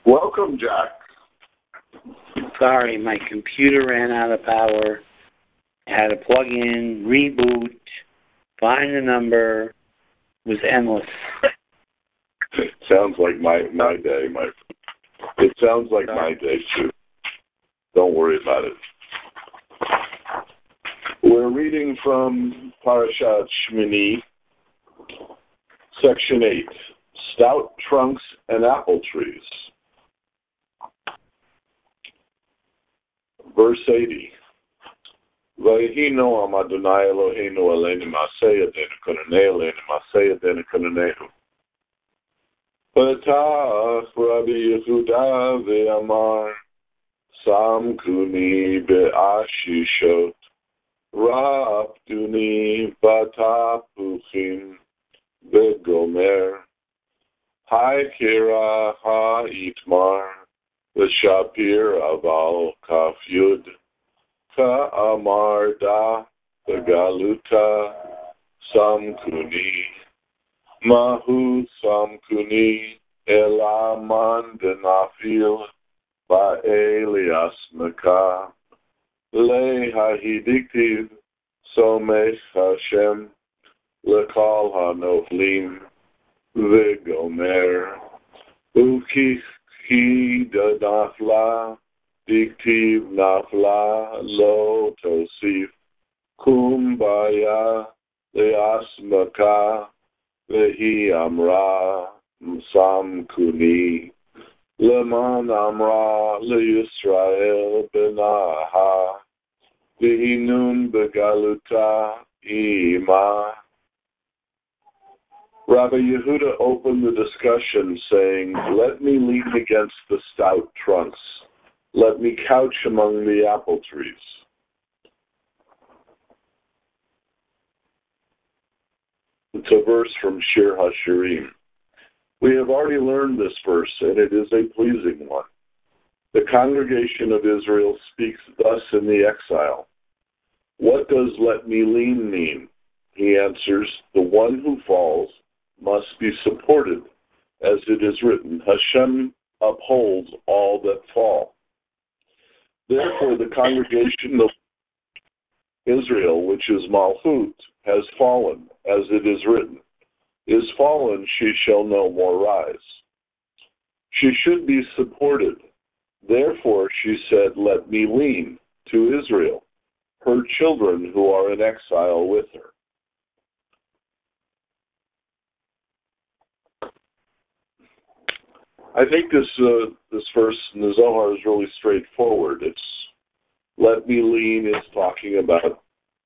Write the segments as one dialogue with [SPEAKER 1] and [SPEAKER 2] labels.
[SPEAKER 1] Welcome, Jack.
[SPEAKER 2] Sorry, my computer ran out of power. Had to plug in, reboot, find the number. It was endless.
[SPEAKER 1] It sounds like my day, It sounds like my day, too. Don't worry about it. We're reading from Parashat Shmini, Section 8, Stout Trunks and Apple Trees. Verse 80. Vayhi Noam Adonai Eloheinu aleinu ma'aseh yadenu kononei aleinu ma'aseh yadenu kononehu. Patach Rabbi Yehuda ve'amar Samkuni be'ashishot Ra'aptuni batapuchim be'gomer Ha'ikira ha'itmar V'shapir aval kaf yud Ka'amar da Begaluta Samkuni Mahu Samkuni Elaman Denafil Ba'elias Mekah Le Hahidiktiv Somech Hashem Lekal HaNoflim V'gomer Ukich Ki Nafla Diktiv Nafla Lo Tosif Kumbaya Leasmaka Vehi Amra Samkuni Leman Amra LeYisrael Benaha Vehinun Begaluta Ima. Rabbi Yehuda opened the discussion saying, "Let me lean against the stout trunks. Let me couch among the apple trees." It's a verse from Shir HaShirim. We have already learned this verse, and it is a pleasing one. The congregation of Israel speaks thus in the exile. What does "let me lean" mean? He answers, the one who falls must be supported, as it is written, Hashem upholds all that fall. Therefore, the congregation of Israel, which is Malchut, has fallen, as it is written, is fallen, she shall no more rise. She should be supported. Therefore, she said, let me lean to Israel, her children who are in exile with her. I think this verse in the Zohar is really straightforward. It's let me lean is talking about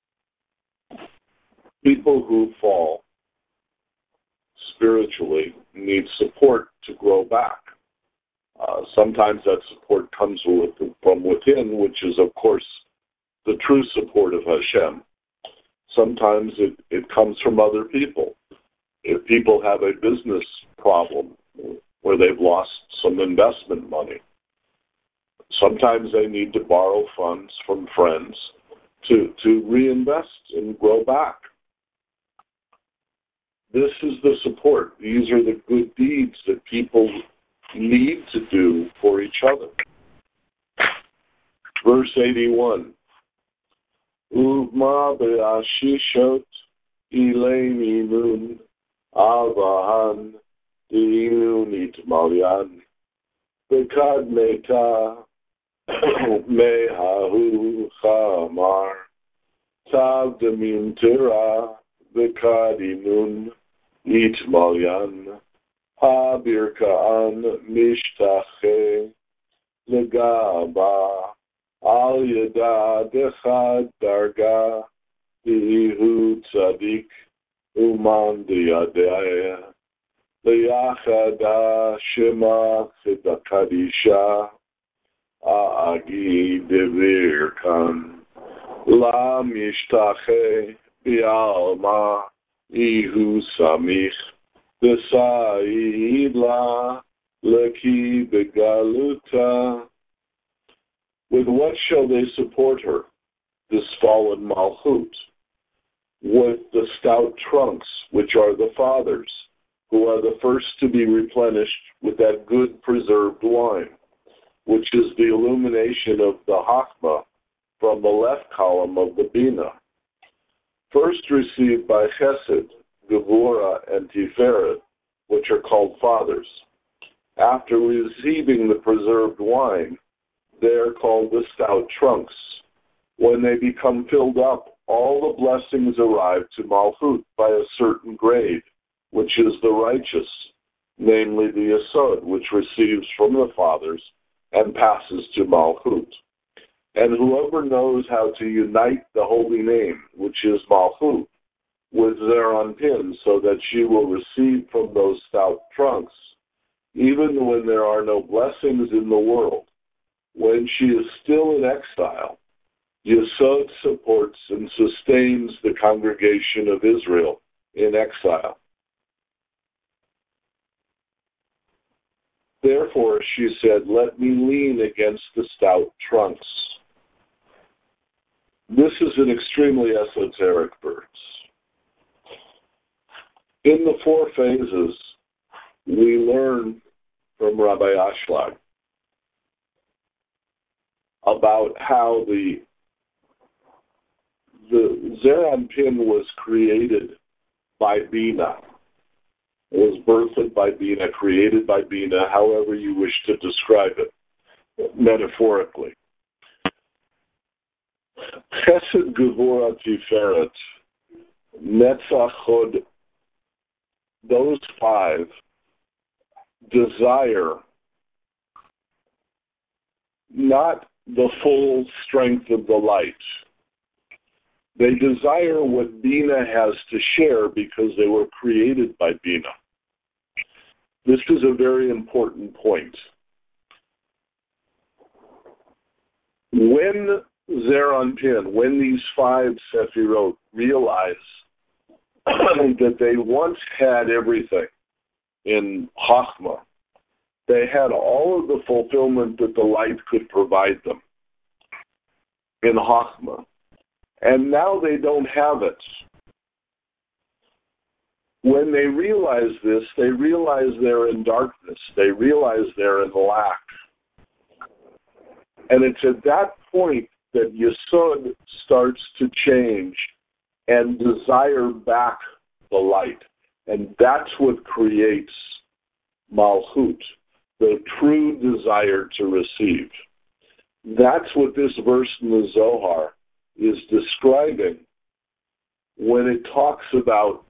[SPEAKER 1] people who fall spiritually need support to grow back. Sometimes that support comes from within, which is, of course, the true support of Hashem. Sometimes it comes from other people. If people have a business problem where they've lost some investment money, sometimes they need to borrow funds from friends to reinvest and grow back. This is the support. These are the good deeds that people need to do for each other. Verse 81. Uvma be'ashishot ilei nun avahan di'inu nitmalyan bekad meta mehahu chamar tav demim tira bekad inun nitmalyan habirkaan mishtache legaba al yada dechad darga dihu tzadik uman diyadeh leyachada shema chedakadisha agi devirkan la mishtache bialma ihu samich B'sa'id la leki begaluta. With what shall they support her, this fallen Malchut? With the stout trunks, which are the fathers, who are the first to be replenished with that good preserved wine, which is the illumination of the Chachma from the left column of the Bina. First received by Chesed, Gevurah, and Tiferet, which are called fathers. After receiving the preserved wine, they are called the stout trunks. When they become filled up, all the blessings arrive to Malchut by a certain grade, which is the righteous, namely the Yesod, which receives from the fathers and passes to Malchut. And whoever knows how to unite the holy name, which is Malchut, with Zeranpin, so that she will receive from those stout trunks, even when there are no blessings in the world, when she is still in exile, Yesod supports and sustains the congregation of Israel in exile. Therefore, she said, let me lean against the stout trunks. This is an extremely esoteric verse. In the four phases, we learn from Rabbi Ashlag about how the Zeranpin was created by Bina, was birthed by Bina, created by Bina, however you wish to describe it, metaphorically. Chesed, Gevurah, Tiferet, Netzach, Chod, those five desire not the full strength of the light. They desire what Bina has to share because they were created by Bina. This is a very important point. When Zeranpin, when these five Sefirot realize that they once had everything in Chachma, they had all of the fulfillment that the light could provide them in Chachma. And now they don't have it. When they realize this, they realize they're in darkness. They realize they're in lack. And it's at that point that Yesod starts to change and desire back the light. And that's what creates Malchut, the true desire to receive. That's what this verse in the Zohar is describing when it talks about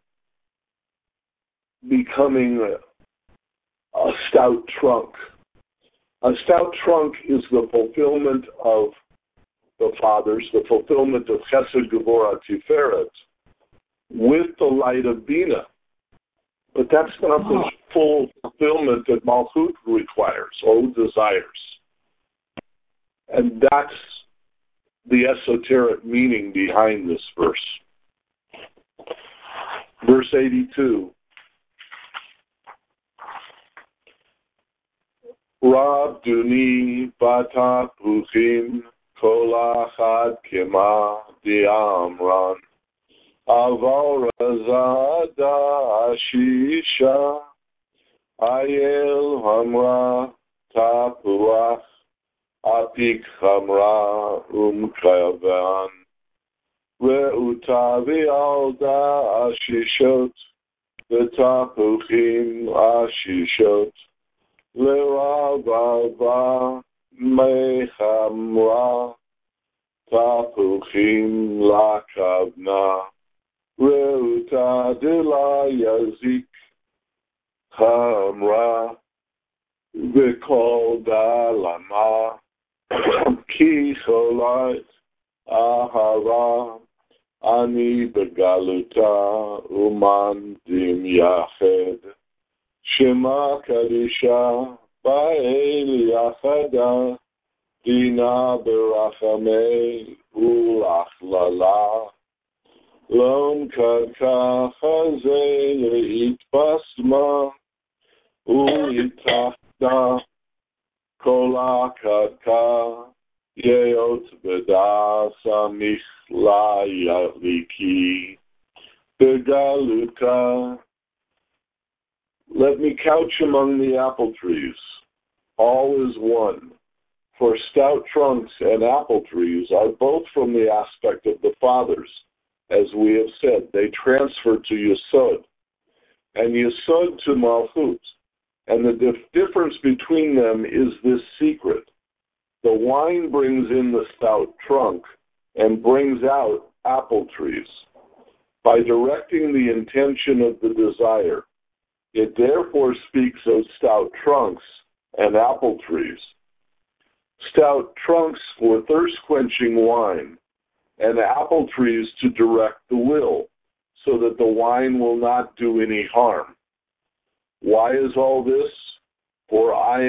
[SPEAKER 1] becoming a stout trunk. A stout trunk is the fulfillment of the fathers, the fulfillment of Chesed, Gevurah, Tiferet, with the light of Bina. But that's not the full fulfillment that Malchut requires or desires. And that's the esoteric meaning behind this verse. Verse 82. Rabduni bata puchim kol achad kema diamran aval razada ashisha ayel hamra tapuach apik hamra kavan ve'uta v'alda ashishot v'tapuchim ashishot Le'ravava mechamra tapuchim lakavna Reuta dila yazik hamra v'kol dalama ki cholat ahara ani begaluta uman dim yached Shema Kadisha Ba'el Yachada Dina Berachamei Ulachlala Lom Kadka Chazei Leit Basma Uitachda Kola Kadka Yeot Bedasa Michla Yaliki Begaluta Let me couch among the apple trees. All is one. For stout trunks and apple trees are both from the aspect of the fathers. As we have said, they transfer to Yesod, and Yesod to Malchut. And the difference between them is this secret. The wine brings in the stout trunk and brings out apple trees. By directing the intention of the desire, it therefore speaks of stout trunks and apple trees. Stout trunks for thirst-quenching wine, and apple trees to direct the will, so that the wine will not do any harm. Why is all this? For I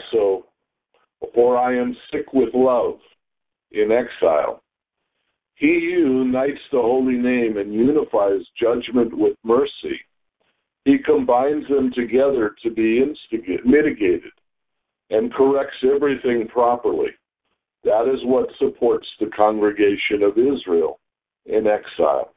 [SPEAKER 1] am sick with love, in exile. He who unites the holy name and unifies judgment with mercy, he combines them together to be mitigated and corrects everything properly. That is what supports the congregation of Israel in exile.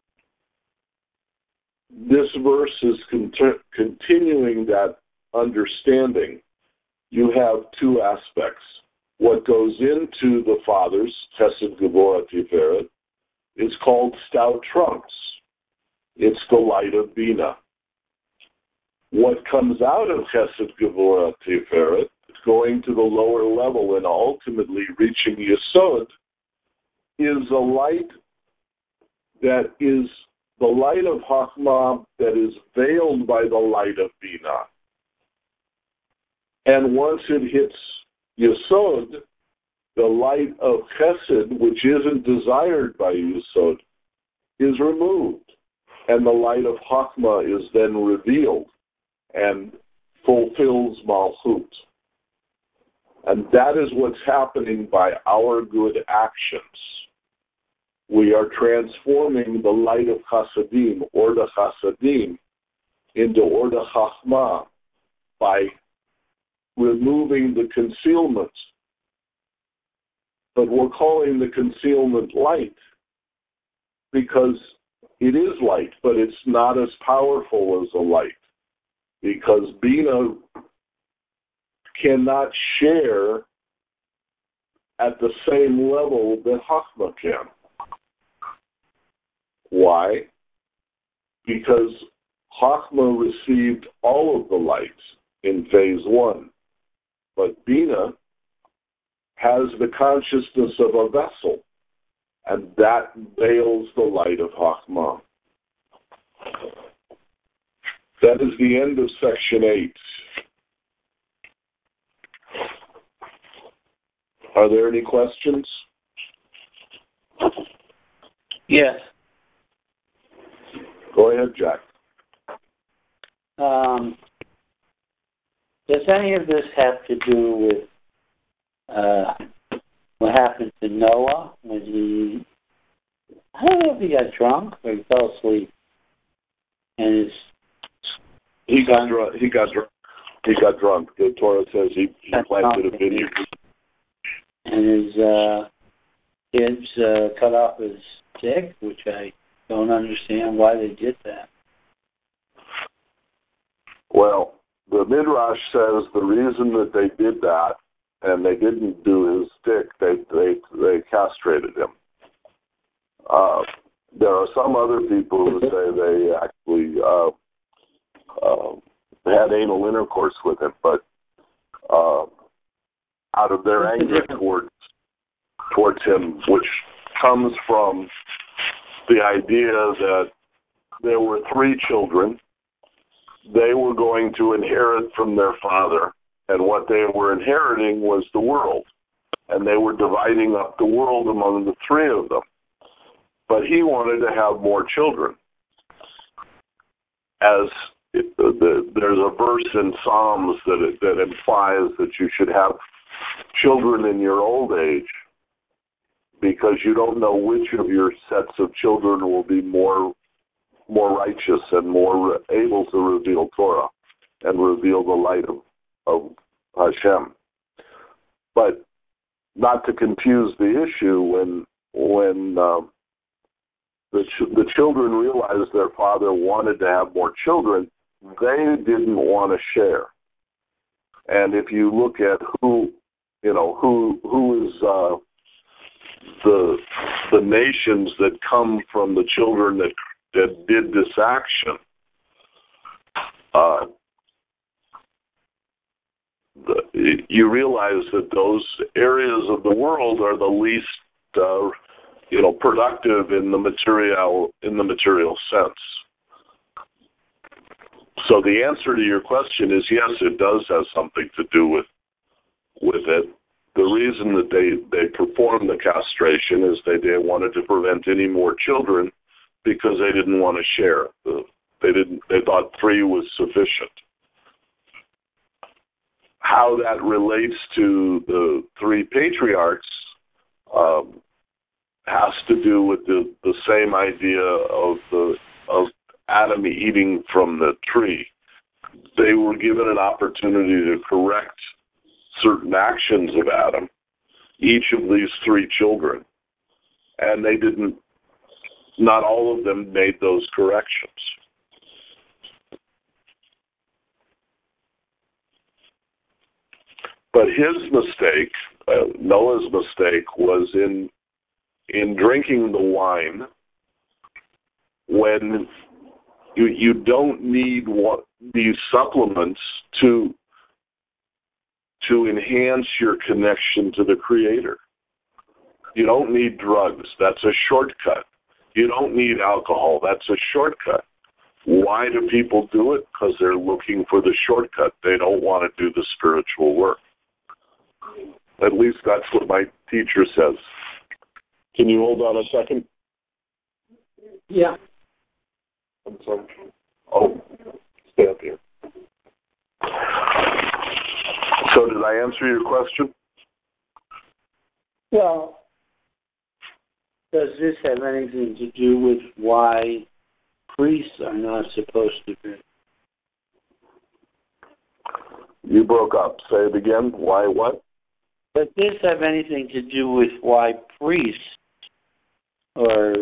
[SPEAKER 1] This verse is continuing that understanding. You have two aspects. What goes into the fathers, Chesed Gevurah Tiferet, is called stout trunks. It's the light of Bina. What comes out of Chesed Gevurah Tiferet, going to the lower level and ultimately reaching Yesod, is a light that is the light of Chachma that is veiled by the light of Bina. And once it hits Yesod, the light of Chesed, which isn't desired by Yesod, is removed. And the light of Chachma is then revealed and fulfills Malchut. And that is what's happening by our good actions. We are transforming the light of Chasadim, Orda Chasadim, into Orda Chachma by removing the concealment. But we're calling the concealment light because it is light, but it's not as powerful as a light, because Bina cannot share at the same level that Chachma can. Why? Because Chachma received all of the light in phase one, but Bina has the consciousness of a vessel, and that veils the light of Chachma. That is the end of section 8. Are there any questions?
[SPEAKER 2] Yes.
[SPEAKER 1] Go ahead, Jack.
[SPEAKER 2] Does any of this have to do with what happened to Noah when I don't know if he got drunk or he fell asleep, and
[SPEAKER 1] he got drunk. The Torah says he planted a vineyard,
[SPEAKER 2] and his kids cut off his dick, which I don't understand why they did that.
[SPEAKER 1] Well, the Midrash says the reason that they did that, and they didn't do his stick, they castrated him. There are some other people who say they actually had anal intercourse with him, but out of their anger towards him, which comes from the idea that there were 3 children. They were going to inherit from their father, and what they were inheriting was the world, and they were dividing up the world among the 3 of them. But he wanted to have more children. There's a verse in Psalms that implies that you should have children in your old age, because you don't know which of your sets of children will be more righteous and more able to reveal Torah and reveal the light of Hashem. But not to confuse the issue, when the children realized their father wanted to have more children, they didn't want to share. And if you look at who is the nations that come from the children that did this action, you realize that those areas of the world are the least, productive in the material sense. So the answer to your question is yes, it does have something to do with it. The reason that they performed the castration is they wanted to prevent any more children because they didn't want to share. They thought 3 was sufficient. How that relates to the 3 patriarchs has to do with the same idea of Adam eating from the tree. They were given an opportunity to correct certain actions of Adam, each of these 3 children, and they didn't. Not all of them made those corrections. But his mistake, Noah's mistake, was in drinking the wine when you don't need these supplements to enhance your connection to the Creator. You don't need drugs. That's a shortcut. You don't need alcohol. That's a shortcut. Why do people do it? Because they're looking for the shortcut. They don't want to do the spiritual work. At least that's what my teacher says. Can you hold on a second?
[SPEAKER 2] Yeah.
[SPEAKER 1] I'm sorry. Oh, stay up here. So did I answer your question?
[SPEAKER 2] Well, does this have anything to do with why priests are not supposed to drink?
[SPEAKER 1] You broke up. Say it again. Why what?
[SPEAKER 2] Does this have anything to do with why priests or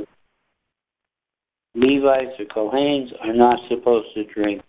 [SPEAKER 2] Levites or Kohanes are not supposed to drink?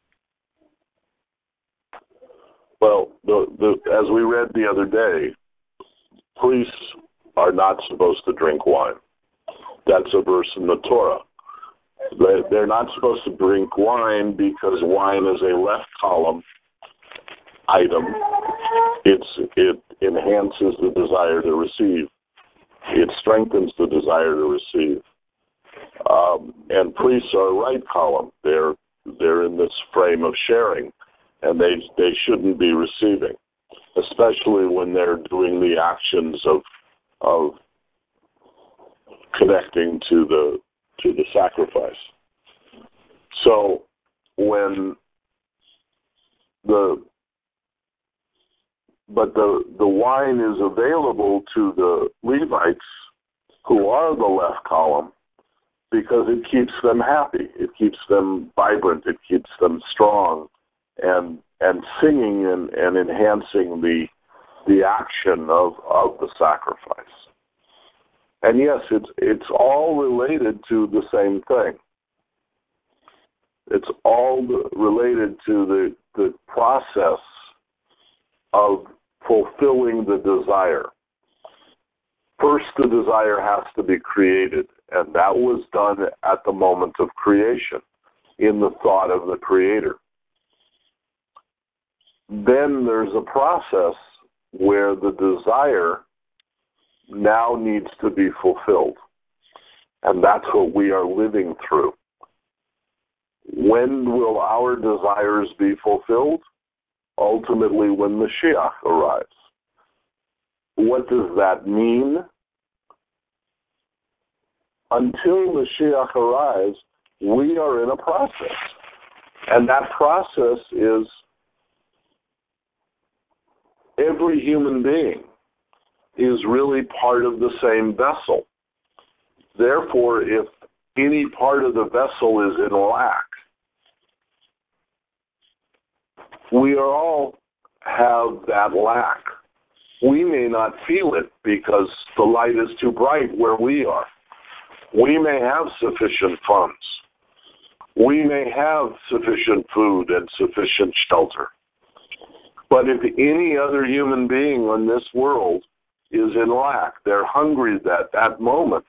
[SPEAKER 1] Well, as we read the other day, priests are not supposed to drink wine. That's a verse in the Torah. They're not supposed to drink wine because wine is a left column item. It enhances the desire to receive. It strengthens the desire to receive. And priests are right column. They're in this frame of sharing, and they shouldn't be receiving, especially when they're doing the actions of connecting to the sacrifice. So when the wine is available to the Levites, who are the left column, because it keeps them happy, it keeps them vibrant, it keeps them strong, and singing and enhancing the action of the sacrifice. And yes, it's all related to the same thing. It's all related to the process of fulfilling the desire. First, the desire has to be created, and that was done at the moment of creation, in the thought of the Creator. Then there's a process where the desire now needs to be fulfilled, and that's what we are living through. When will our desires be fulfilled? Ultimately, when Mashiach arrives. What does that mean? Until Mashiach arrives, we are in a process. And that process is every human being is really part of the same vessel. Therefore, if any part of the vessel is in lack, we all have that lack. We may not feel it because the light is too bright where we are. We may have sufficient funds. We may have sufficient food and sufficient shelter. But if any other human being on this world is in lack, they're hungry at that moment,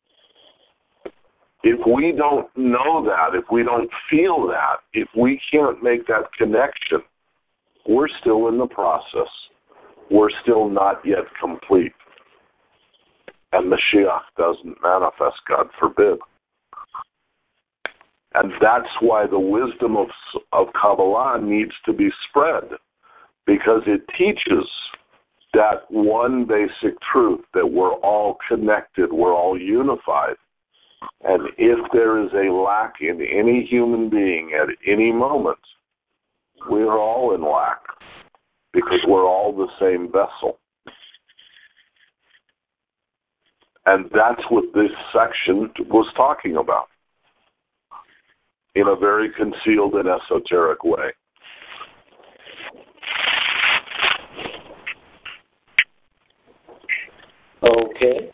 [SPEAKER 1] if we don't know that, if we don't feel that, if we can't make that connection, we're still in the process. We're still not yet complete. And Mashiach doesn't manifest, God forbid. And that's why the wisdom of Kabbalah needs to be spread, because it teaches that one basic truth, that we're all connected, we're all unified. And if there is a lack in any human being at any moment, we're all in lack, because we're all the same vessel. And that's what this section was talking about, in a very concealed and esoteric way.
[SPEAKER 2] Okay.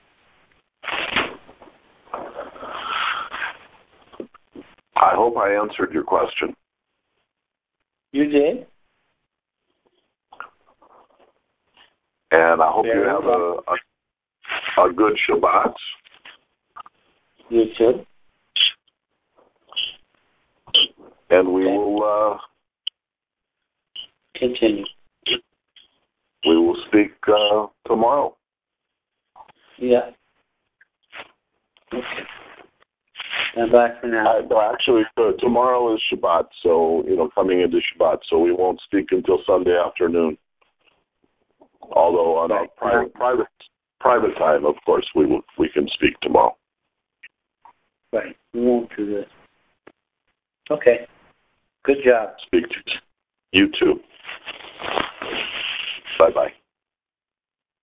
[SPEAKER 1] I hope I answered your question.
[SPEAKER 2] You did.
[SPEAKER 1] And I hope you have a good Shabbat.
[SPEAKER 2] You too.
[SPEAKER 1] And we will
[SPEAKER 2] continue.
[SPEAKER 1] We will speak tomorrow.
[SPEAKER 2] Yeah. Okay. And bye for now.
[SPEAKER 1] Actually, tomorrow is Shabbat, so, coming into Shabbat, so we won't speak until Sunday afternoon. Although on our private time, of course, we can speak tomorrow.
[SPEAKER 2] Right. We won't do this. Okay. Good job.
[SPEAKER 1] Speak to you too.